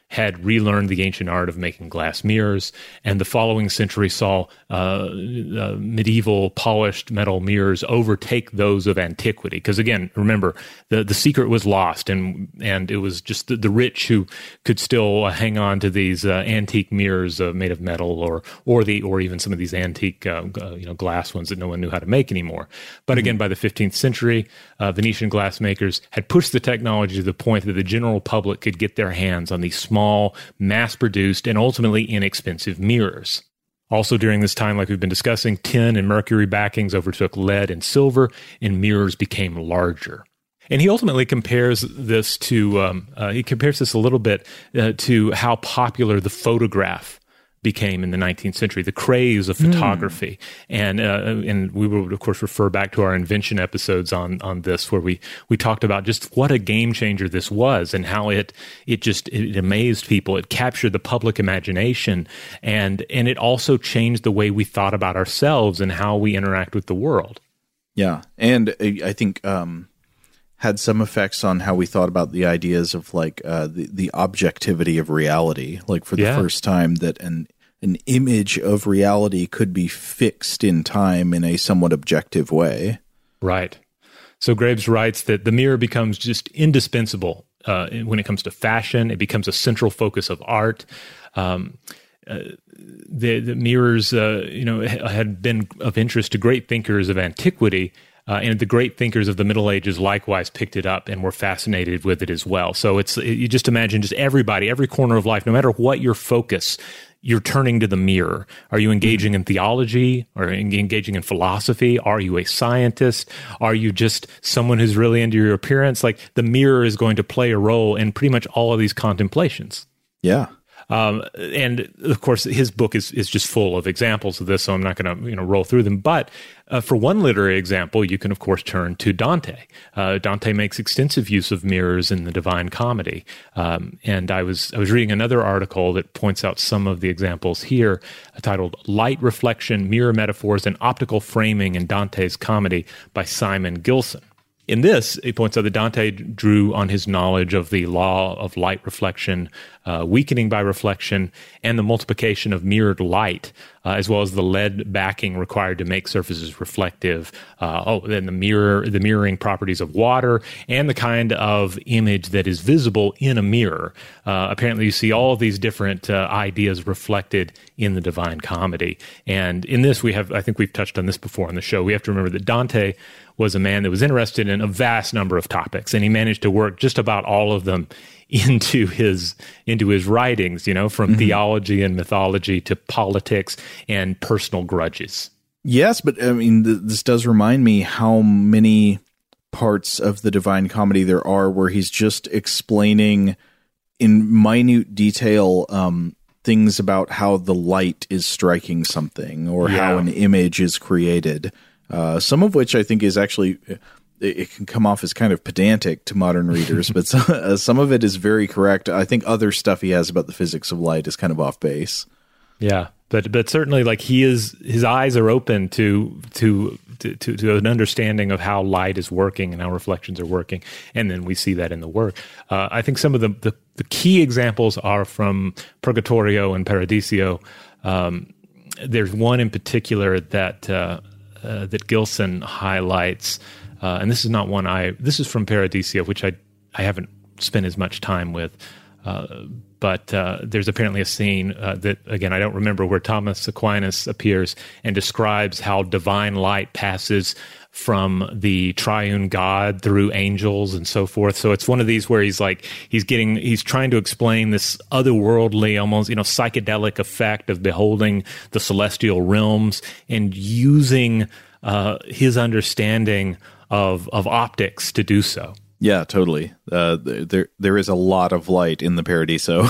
had relearned the ancient art of making glass mirrors, and the following century saw uh, uh, medieval polished metal mirrors overtake those of antiquity. Because again, remember, the, the secret was lost, and and it was just the, the rich who could still uh, hang on to these uh, antique mirrors uh, made of metal, or or the or even some of these antique uh, uh, you know glass ones that no one knew how to make anymore. But mm-hmm. again, by the fifteenth century, uh, Venetian glassmakers had pushed the technology to the point that the general public could get their hands on these small small, mass-produced, and ultimately inexpensive mirrors. Also during this time, like we've been discussing, tin and mercury backings overtook lead and silver, and mirrors became larger. And he ultimately compares this to, um, uh, he compares this a little bit uh, to how popular the photograph became in the nineteenth century, the craze of photography. Mm. And uh, and we would, of course, refer back to our invention episodes on on this, where we we talked about just what a game changer this was, and how it it just it amazed people. It captured the public imagination, and and it also changed the way we thought about ourselves and how we interact with the world. Yeah, and I think um, had some effects on how we thought about the ideas of like uh, the the objectivity of reality. Like for the yeah. first time, that an an image of reality could be fixed in time in a somewhat objective way. Right. So Graves writes that the mirror becomes just indispensable uh, when it comes to fashion. It becomes a central focus of art. Um, uh, the, the mirrors, uh, you know, had been of interest to great thinkers of antiquity. Uh, and the great thinkers of the Middle Ages likewise picked it up and were fascinated with it as well. So it's you just imagine just everybody, every corner of life, no matter what your focus, you're turning to the mirror. Are you engaging in theology or engaging in philosophy? Are you a scientist? Are you just someone who's really into your appearance? Like the mirror is going to play a role in pretty much all of these contemplations. Yeah. Um, and of course, his book is is just full of examples of this, so I'm not going to you know roll through them. But uh, for one literary example, you can of course turn to Dante. Uh, Dante makes extensive use of mirrors in the Divine Comedy, um, and I was I was reading another article that points out some of the examples here, uh, titled "Light Reflection, Mirror Metaphors, and Optical Framing in Dante's Comedy" by Simon Gilson. In this, he points out that Dante drew on his knowledge of the law of light reflection, uh, weakening by reflection, and the multiplication of mirrored light, uh, as well as the lead backing required to make surfaces reflective. Uh, oh, then the mirror, the mirroring properties of water, and the kind of image that is visible in a mirror. Uh, apparently, you see all of these different uh, ideas reflected in the Divine Comedy. And in this, we have, I think we've touched on this before on the show. We have to remember that Dante was a man that was interested in a vast number of topics, and he managed to work just about all of them into his into his writings, you know, from mm-hmm. theology and mythology to politics and personal grudges. Yes, but I mean, th- this does remind me how many parts of the Divine Comedy there are where he's just explaining in minute detail um, things about how the light is striking something or yeah. how an image is created. Uh, some of which I think is actually, it, it can come off as kind of pedantic to modern readers, but some, uh, some of it is very correct. I think other stuff he has about the physics of light is kind of off base. Yeah, but but certainly, like he is, his eyes are open to to to, to an understanding of how light is working and how reflections are working, and then we see that in the work. Uh, I think some of the, the the key examples are from Purgatorio and Paradiso. Um, there's one in particular that. Uh, Uh, that Gilson highlights, uh, and this is not one I. This is from Paradiso, which I I haven't spent as much time with, uh, but uh, there's apparently a scene uh, that again I don't remember where Thomas Aquinas appears and describes how divine light passes from the triune God through angels and so forth. So it's one of these where he's like, he's getting, he's trying to explain this otherworldly, almost, you know, psychedelic effect of beholding the celestial realms and using uh, his understanding of of optics to do so. Yeah, totally. Uh, there there is a lot of light in the Paradiso.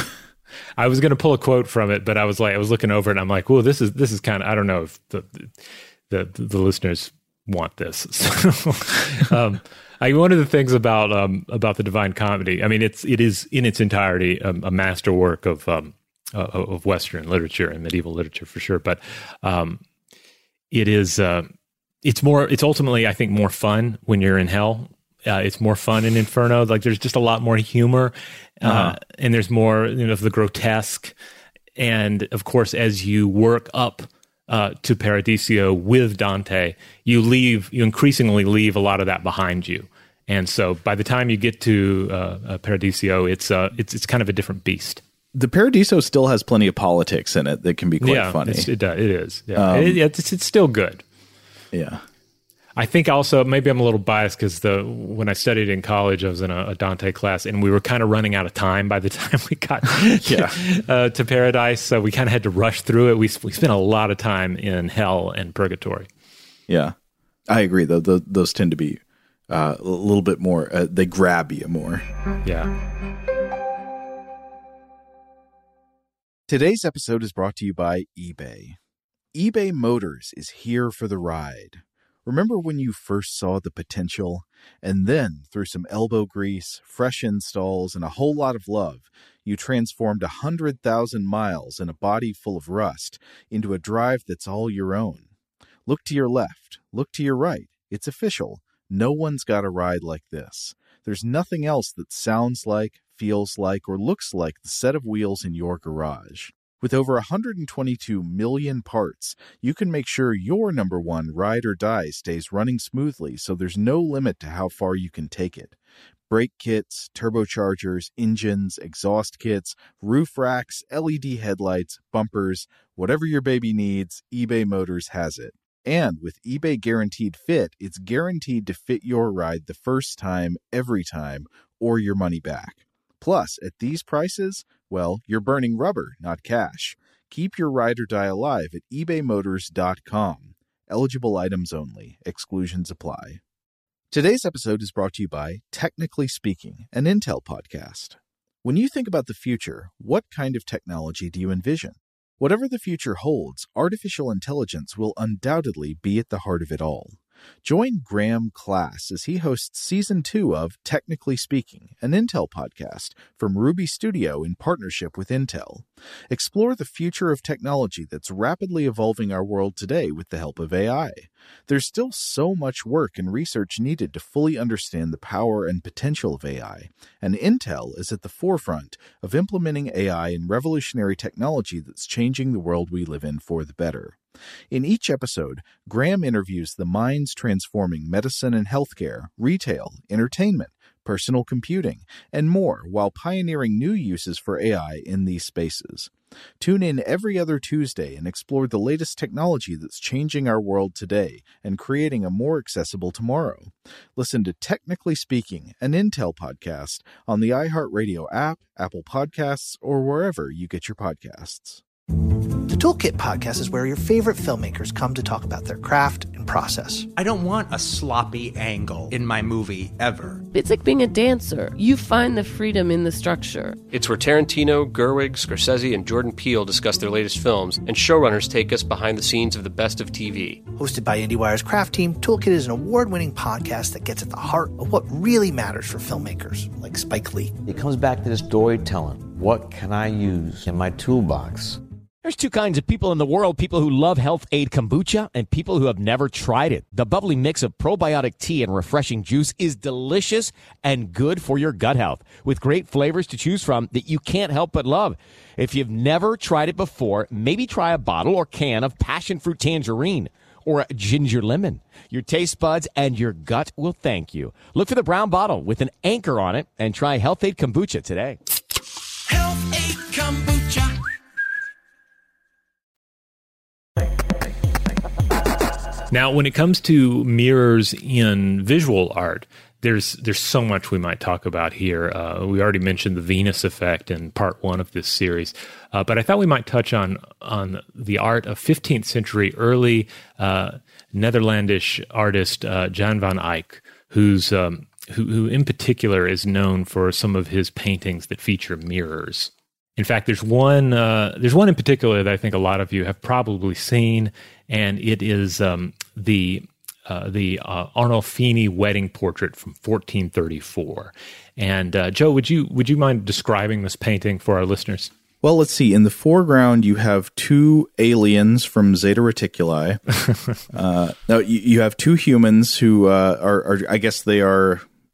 I was going to pull a quote from it, but I was like, I was looking over it and I'm like, well, this is, this is kind of, I don't know if the, the, the listeners want this. So, um, I, one of the things about um, about the Divine Comedy, I mean, it's it is in its entirety um, a masterwork of um, uh, of Western literature and medieval literature for sure. But um, it is uh, it's more it's ultimately I think more fun when you're in hell Uh, it's more fun in Inferno. Like there's just a lot more humor, uh, uh-huh. and there's more you know, of the grotesque. And of course, as you work up uh, to Paradiso with Dante, you leave, you increasingly leave a lot of that behind you. And so by the time you get to uh, uh, Paradiso, it's uh, it's it's kind of a different beast. The Paradiso still has plenty of politics in it that can be quite yeah, funny. It's, it, it is. Yeah, um, it, it's, it's still good. Yeah. I think also maybe I'm a little biased because the when I studied in college, I was in a, a Dante class, and we were kind of running out of time by the time we got yeah. uh, to Paradise. So we kind of had to rush through it. We we spent a lot of time in Hell and Purgatory. Yeah, I agree. Though the, those tend to be uh, a little bit more. Uh, they grab you more. Yeah. Today's episode is brought to you by eBay. eBay Motors is here for the ride. Remember when you first saw the potential? And then, through some elbow grease, fresh installs, and a whole lot of love, you transformed one hundred thousand miles and a body full of rust into a drive that's all your own. Look to your left. Look to your right. It's official. No one's got a ride like this. There's nothing else that sounds like, feels like, or looks like the set of wheels in your garage. With over one hundred twenty-two million parts, you can make sure your number one ride or die stays running smoothly so there's no limit to how far you can take it. Brake kits, turbochargers, engines, exhaust kits, roof racks, L E D headlights, bumpers, whatever your baby needs, eBay Motors has it. And with eBay Guaranteed Fit, it's guaranteed to fit your ride the first time, every time, or your money back. Plus, at these prices, well, you're burning rubber, not cash. Keep your ride or die alive at ebay motors dot com. Eligible items only. Exclusions apply. Today's episode is brought to you by Technically Speaking, an Intel podcast. When you think about the future, what kind of technology do you envision? Whatever the future holds, artificial intelligence will undoubtedly be at the heart of it all. Join Graham Class as he hosts Season two of Technically Speaking, an Intel podcast from Ruby Studio in partnership with Intel. Explore the future of technology that's rapidly evolving our world today with the help of A I. There's still so much work and research needed to fully understand the power and potential of A I, and Intel is at the forefront of implementing A I in revolutionary technology that's changing the world we live in for the better. In each episode, Graham interviews the minds transforming medicine and healthcare, retail, entertainment, personal computing, and more while pioneering new uses for A I in these spaces. Tune in every other Tuesday and explore the latest technology that's changing our world today and creating a more accessible tomorrow. Listen to Technically Speaking, an Intel podcast on the iHeartRadio app, Apple Podcasts, or wherever you get your podcasts. The Toolkit podcast is where your favorite filmmakers come to talk about their craft and process. I don't want a sloppy angle in my movie ever. It's like being a dancer. You find the freedom in the structure. It's where Tarantino, Gerwig, Scorsese, and Jordan Peele discuss their latest films, and showrunners take us behind the scenes of the best of T V. Hosted by IndieWire's craft team, Toolkit is an award-winning podcast that gets at the heart of what really matters for filmmakers, like Spike Lee. It comes back to this storytelling. What can I use in my toolbox? There's two kinds of people in the world, people who love Health Aid Kombucha and people who have never tried it. The bubbly mix of probiotic tea and refreshing juice is delicious and good for your gut health, with great flavors to choose from that you can't help but love. If you've never tried it before, maybe try a bottle or can of passion fruit tangerine or a ginger lemon. Your taste buds and your gut will thank you. Look for the brown bottle with an anchor on it and try Health Aid Kombucha today. Health Aid Kombucha. Now, when it comes to mirrors in visual art, there's there's so much we might talk about here. Uh, we already mentioned the Venus effect in part one of this series, uh, but I thought we might touch on on the art of fifteenth century early uh, Netherlandish artist uh, Jan van Eyck, who's um, who, who in particular is known for some of his paintings that feature mirrors. In fact, there's one uh, there's one in particular that I think a lot of you have probably seen, and it is um, the uh, the uh, Arnolfini wedding portrait from fourteen thirty-four. And uh, Joe, would you would you mind describing this painting for our listeners? Well, let's see. In the foreground, you have two aliens from Zeta Reticuli. uh, now, you, you have two humans who uh, are, are, I guess they are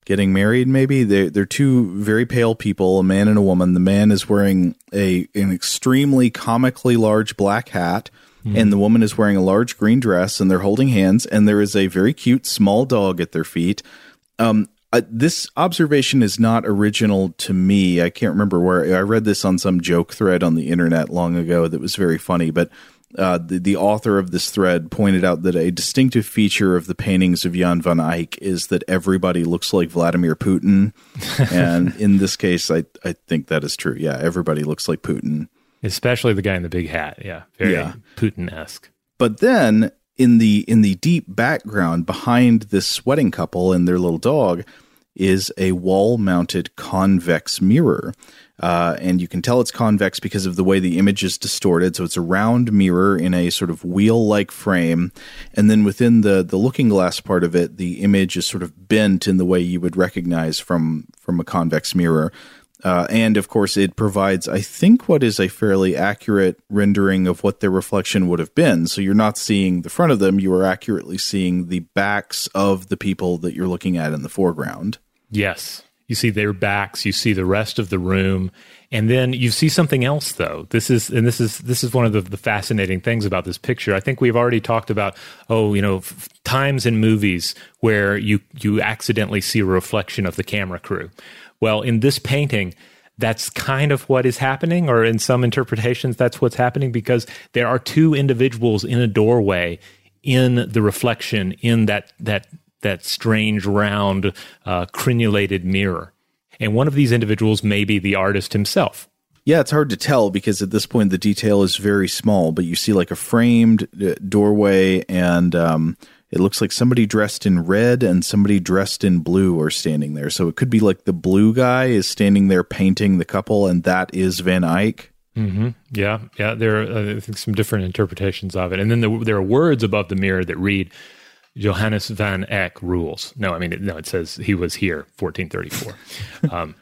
getting married, maybe. They're, they're two very pale people, a man and a woman. The man is wearing a an extremely comically large black hat, mm-hmm. and the woman is wearing a large green dress, and they're holding hands, and there is a very cute small dog at their feet. Um, uh, this observation is not original to me. I can't remember where. I read this on some joke thread on the internet long ago that was very funny, but Uh, the, the author of this thread pointed out that a distinctive feature of the paintings of Jan van Eyck is that everybody looks like Vladimir Putin. And in this case, I, I think that is true. Yeah, everybody looks like Putin. Especially the guy in the big hat. Yeah, very yeah. Putin-esque. But then in the in the deep background behind this wedding couple and their little dog is a wall-mounted convex mirror. Uh, and you can tell it's convex because of the way the image is distorted. So it's a round mirror in a sort of wheel-like frame. And then within the, the looking glass part of it, the image is sort of bent in the way you would recognize from, from a convex mirror. Uh, and, of course, it provides, I think, what is a fairly accurate rendering of what their reflection would have been. So you're not seeing the front of them. You are accurately seeing the backs of the people that you're looking at in the foreground. Yes. You see their backs, you see the rest of the room, and then you see something else, though. This is, and this is, this is one of the, the fascinating things about this picture. I think we've already talked about, oh, you know, f- times in movies where you, you accidentally see a reflection of the camera crew. Well, in this painting, that's kind of what is happening, or in some interpretations, that's what's happening, because there are two individuals in a doorway in the reflection in that, that, that strange round uh, crenulated mirror. And one of these individuals may be the artist himself. Yeah, it's hard to tell because at this point the detail is very small, but you see like a framed doorway, and um, it looks like somebody dressed in red and somebody dressed in blue are standing there. So it could be like the blue guy is standing there painting the couple, and that is Van Eyck. Mm-hmm. Yeah, yeah. There are uh, I think some different interpretations of it. And then the, there are words above the mirror that read, Johannes van Eyck rules. No, I mean, no, it says he was here, fourteen thirty-four. um,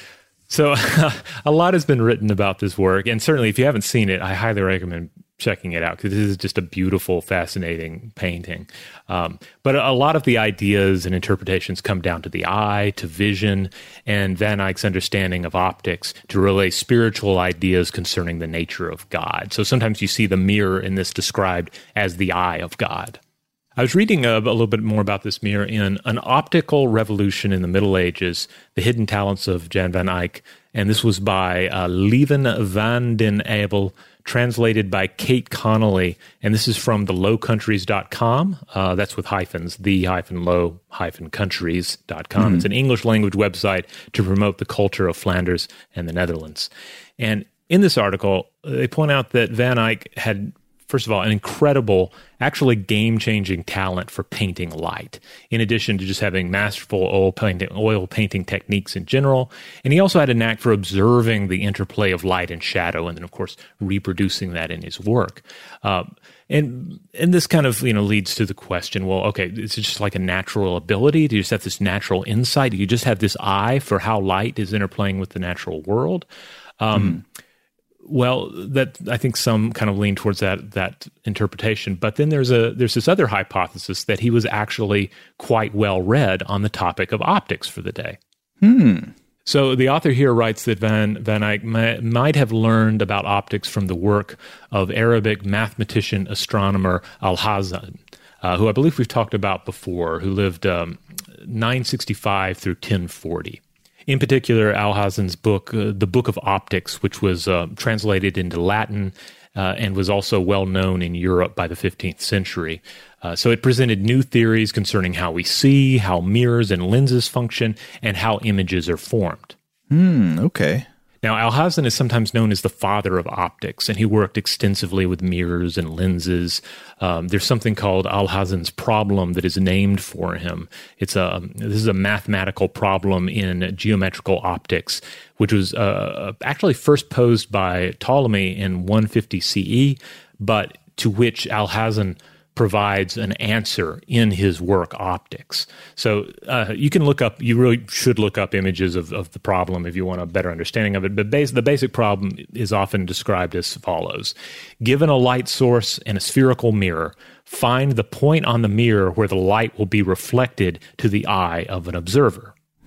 so a lot has been written about this work, and certainly if you haven't seen it, I highly recommend checking it out, because this is just a beautiful, fascinating painting. Um, but a lot of the ideas and interpretations come down to the eye, to vision, and Van Eyck's understanding of optics to relay spiritual ideas concerning the nature of God. So sometimes you see the mirror in this described as the eye of God. I was reading a, a little bit more about this mirror in An Optical Revolution in the Middle Ages, The Hidden Talents of Jan van Eyck, and this was by uh, Lieven van den Abel, translated by Kate Connolly, and this is from the low countries dot com. Uh, that's with hyphens, the hyphen low hyphen countries dot com. Mm-hmm. It's an English language website to promote the culture of Flanders and the Netherlands. And in this article, they point out that Van Eyck had, first of all, an incredible, actually game-changing talent for painting light, in addition to just having masterful oil painting, oil painting techniques in general. And he also had a knack for observing the interplay of light and shadow, and then, of course, reproducing that in his work. Um, and and this kind of, you know, leads to the question, well, okay, is it just like a natural ability? Do you just have this natural insight? Do you just have this eye for how light is interplaying with the natural world? Um mm. Well, that I think some kind of lean towards that that interpretation, but then there's a there's this other hypothesis that he was actually quite well read on the topic of optics for the day. Hmm. So the author here writes that Van Van Eyck may, might have learned about optics from the work of Arabic mathematician astronomer Alhazen, uh, who I believe we've talked about before, who lived um, nine sixty-five through ten forty. In particular, Alhazen's book, uh, The Book of Optics, which was uh, translated into Latin uh, and was also well known in Europe by the fifteenth century. Uh, so it presented new theories concerning how we see, how mirrors and lenses function, and how images are formed. Hmm, okay. Now, Alhazen is sometimes known as the father of optics, and he worked extensively with mirrors and lenses. Um, there's something called Alhazen's problem that is named for him. It's a this is a mathematical problem in geometrical optics, which was uh, actually first posed by Ptolemy in one fifty C E, but to which Alhazen provides an answer in his work Optics. So uh, you can look up, you really should look up images of, of the problem if you want a better understanding of it. But base, the basic problem is often described as follows. Given a light source and a spherical mirror, find the point on the mirror where the light will be reflected to the eye of an observer.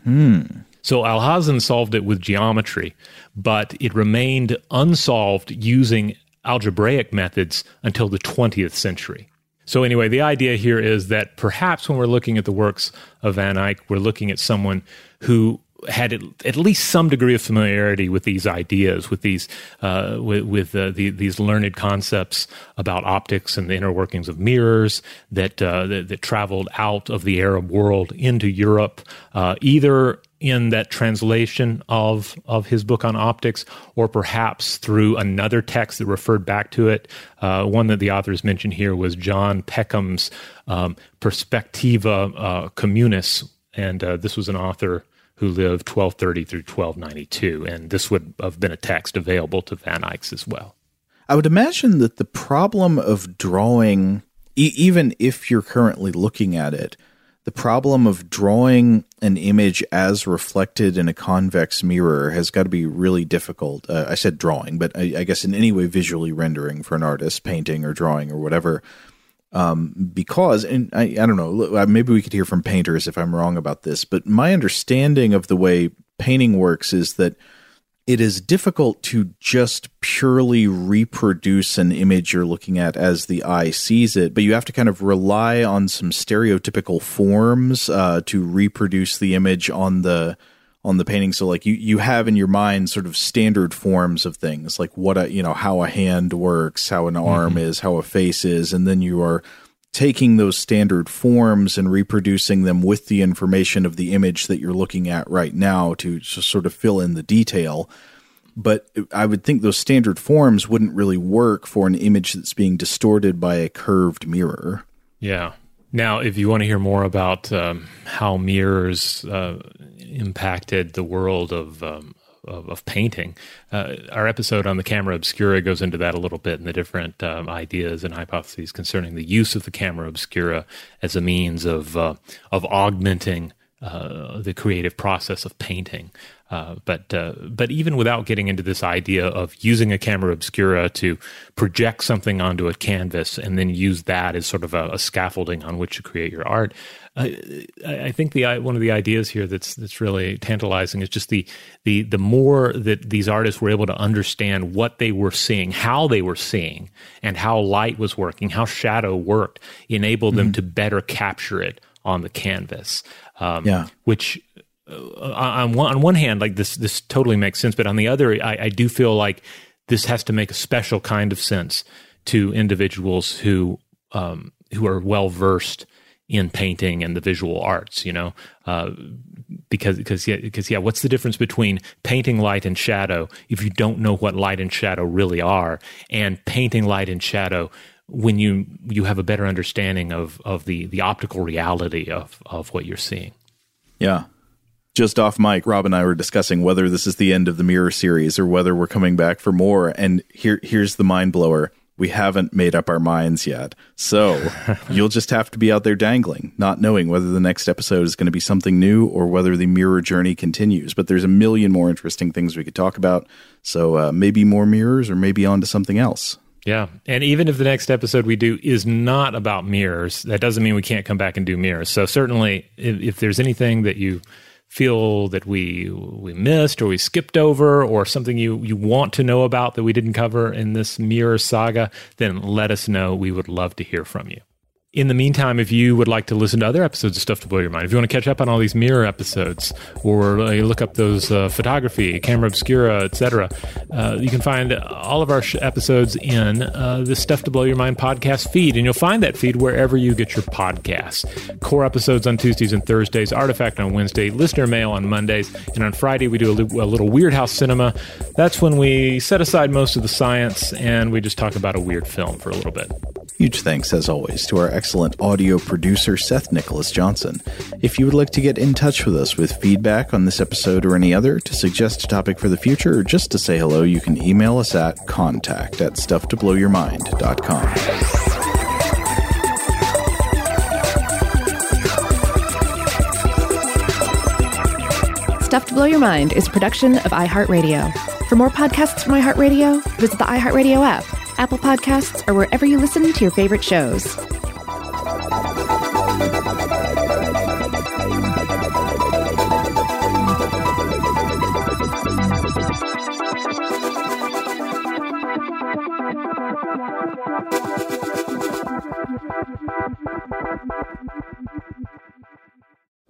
Hmm. So Alhazen solved it with geometry, but it remained unsolved using algebraic methods until the twentieth century. So anyway, the idea here is that perhaps when we're looking at the works of Van Eyck, we're looking at someone who had at least some degree of familiarity with these ideas, with these uh, with, with uh, the, these learned concepts about optics and the inner workings of mirrors that uh, that, that traveled out of the Arab world into Europe, uh, either in that translation of of his book on optics, or perhaps through another text that referred back to it. Uh, one that the authors mentioned here was John Peckham's um, Perspectiva uh, Communis, and uh, this was an author who lived twelve thirty through twelve ninety-two, and this would have been a text available to Van Eyck's as well. I would imagine that the problem of drawing, e- even if you're currently looking at it, the problem of drawing an image as reflected in a convex mirror has got to be really difficult. Uh, I said drawing, but I, I guess in any way visually rendering for an artist, painting or drawing or whatever. Um, because, and I, I don't know, maybe we could hear from painters if I'm wrong about this, but my understanding of the way painting works is that it is difficult to just purely reproduce an image you're looking at as the eye sees it, but you have to kind of rely on some stereotypical forms uh, to reproduce the image on the on the painting. So like you, you have in your mind sort of standard forms of things, like what a, you know, how a hand works, how an arm mm-hmm. is, how a face is. And then you are taking those standard forms and reproducing them with the information of the image that you're looking at right now to just sort of fill in the detail. But I would think those standard forms wouldn't really work for an image that's being distorted by a curved mirror. Yeah. Now, if you want to hear more about um, how mirrors uh, impacted the world of um, of, of painting, uh, our episode on the camera obscura goes into that a little bit, and the different um, ideas and hypotheses concerning the use of the camera obscura as a means of uh, of augmenting uh, the creative process of painting. Uh, but uh, but even without getting into this idea of using a camera obscura to project something onto a canvas and then use that as sort of a, a scaffolding on which to create your art, uh, I think the one of the ideas here that's that's really tantalizing is just the the the more that these artists were able to understand what they were seeing, how they were seeing, and how light was working, how shadow worked, enabled mm-hmm. them to better capture it on the canvas. Um, yeah, which. Uh, on one on one hand, like this, this totally makes sense. But on the other, I, I do feel like this has to make a special kind of sense to individuals who um, who are well versed in painting and the visual arts. You know, uh, because because yeah, because yeah, what's the difference between painting light and shadow if you don't know what light and shadow really are, and painting light and shadow when you you have a better understanding of of the the optical reality of of what you're seeing? Yeah. Just off mic, Rob and I were discussing whether this is the end of the Mirror series or whether we're coming back for more. And here, here's the mind blower. We haven't made up our minds yet. So you'll just have to be out there dangling, not knowing whether the next episode is going to be something new or whether the Mirror journey continues. But there's a million more interesting things we could talk about. So uh, maybe more mirrors or maybe on to something else. Yeah. And even if the next episode we do is not about mirrors, that doesn't mean we can't come back and do mirrors. So certainly if, if there's anything that you feel that we we missed or we skipped over or something you, you want to know about that we didn't cover in this Mirror saga, then let us know. We would love to hear from you. In the meantime, if you would like to listen to other episodes of Stuff to Blow Your Mind, if you want to catch up on all these Mirror episodes or uh, look up those uh, photography, camera obscura, et cetera, uh, you can find all of our sh- episodes in uh, the Stuff to Blow Your Mind podcast feed, and you'll find that feed wherever you get your podcasts. Core episodes on Tuesdays and Thursdays, Artifact on Wednesday, Listener Mail on Mondays, and on Friday we do a, li- a little Weird House Cinema. That's when we set aside most of the science and we just talk about a weird film for a little bit. Huge thanks, as always, to our excellent audio producer, Seth Nicholas Johnson. If you would like to get in touch with us with feedback on this episode or any other, to suggest a topic for the future, or just to say hello, you can email us at contact at stuff to blow your mind dot com. Stuff to Blow Your Mind is a production of iHeartRadio. For more podcasts from iHeartRadio, visit the iHeartRadio app, Apple Podcasts, or wherever you listen to your favorite shows.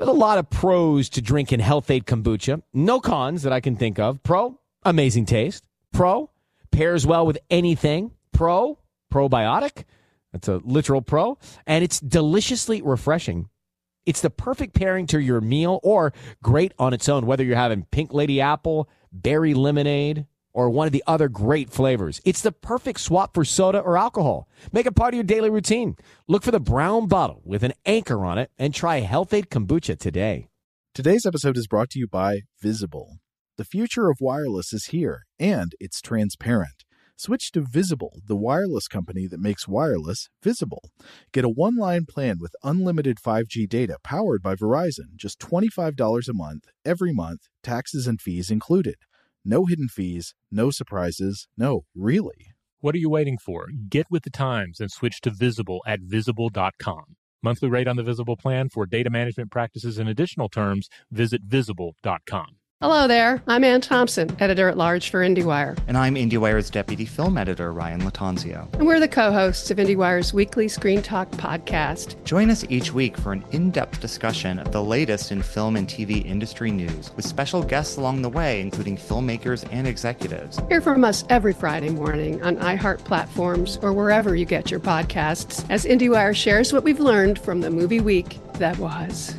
There's a lot of pros to drinking Health-Ade Kombucha. No cons that I can think of. Pro, amazing taste. Pro, pairs well with anything. Pro, probiotic. That's a literal pro. And it's deliciously refreshing. It's the perfect pairing to your meal or great on its own, whether you're having Pink Lady Apple, Berry Lemonade, or one of the other great flavors. It's the perfect swap for soda or alcohol. Make it part of your daily routine. Look for the brown bottle with an anchor on it and try Health-Ade Kombucha today. Today's episode is brought to you by Visible. The future of wireless is here, and it's transparent. Switch to Visible, the wireless company that makes wireless visible. Get a one-line plan with unlimited five G data powered by Verizon, just twenty-five dollars a month, every month, taxes and fees included. No hidden fees, no surprises, no, really. What are you waiting for? Get with the times and switch to Visible at visible dot com. Monthly rate on the Visible plan for data management practices and additional terms, visit visible dot com. Hello there. I'm Ann Thompson, editor-at-large for IndieWire. And I'm IndieWire's deputy film editor, Ryan Latanzio. And we're the co-hosts of IndieWire's weekly Screen Talk podcast. Join us each week for an in-depth discussion of the latest in film and T V industry news, with special guests along the way, including filmmakers and executives. Hear from us every Friday morning on iHeart platforms or wherever you get your podcasts, as IndieWire shares what we've learned from the movie week that was.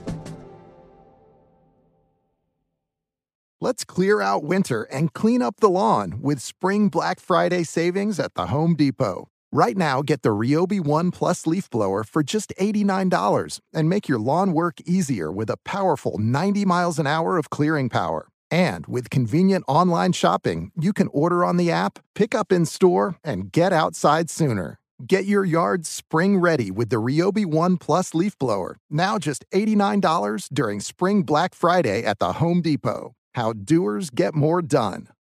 Let's clear out winter and clean up the lawn with spring Black Friday savings at the Home Depot. Right now, get the Ryobi One Plus leaf blower for just eighty-nine dollars and make your lawn work easier with a powerful ninety miles an hour of clearing power. And with convenient online shopping, you can order on the app, pick up in store, and get outside sooner. Get your yard spring ready with the Ryobi One Plus leaf blower, now just eighty-nine dollars during spring Black Friday at the Home Depot. How doers get more done.